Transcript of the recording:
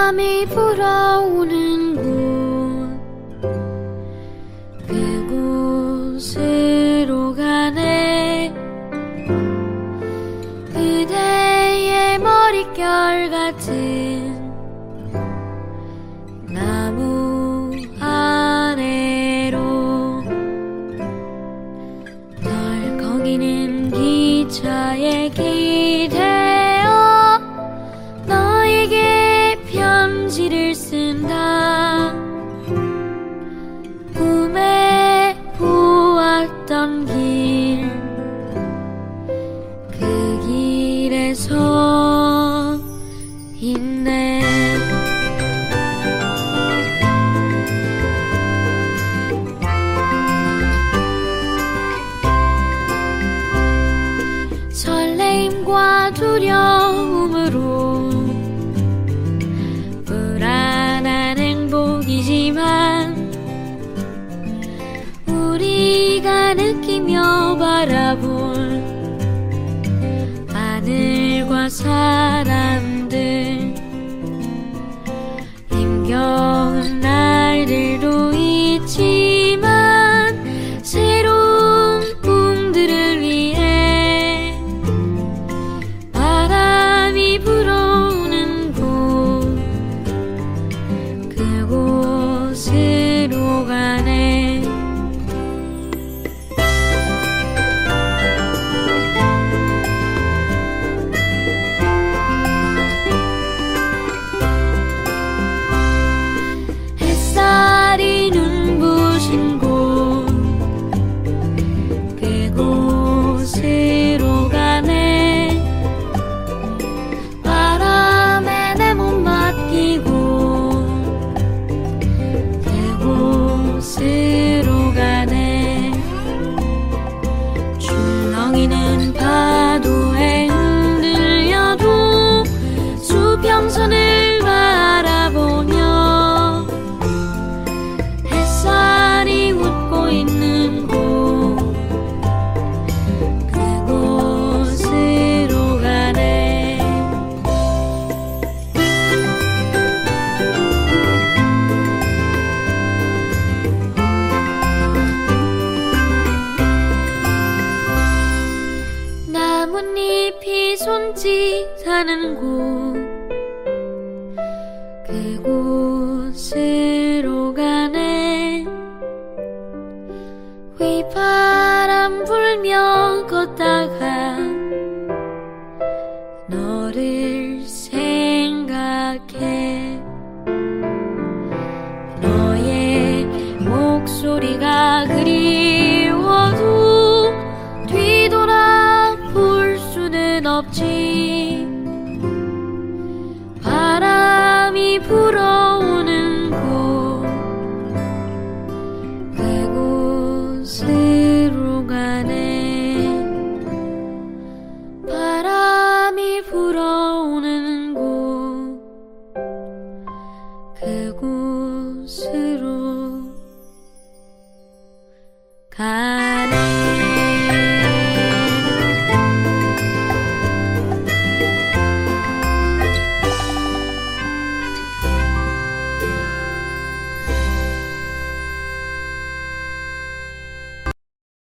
바람이 불어오는 곳 그곳으로 가네. 그대의 머릿결 같은 나무 아래로 덜컹이는 기차에 기대어 너에게 편지를 쓴다. 꿈에 보았던 길, 그 길에 서 있네. 설레임과 두려움으로 불안한 행복이지만 우리가 느끼며 바라볼 하늘과 사람들, 힘겨운 날들도 있지만 새로운 꿈들을 위해 바람이 불어오는 곳 그곳으로 가네. 햇살이 눈부신 곳 그곳으로 가네. 바람에 내 몸 맡기고 그곳으로 가네. 출렁이는 파도에 흔들려도 수평선을 바라보며 햇살이 웃고 있는 곳 그곳으로 가네. 나뭇잎이 손짓하는 곳 그곳으로 가네. 휘바람 불며 걷다가 너를 생각해. 너의 목소리가 그리워도 뒤돌아볼 수는 없지. 바람이 불어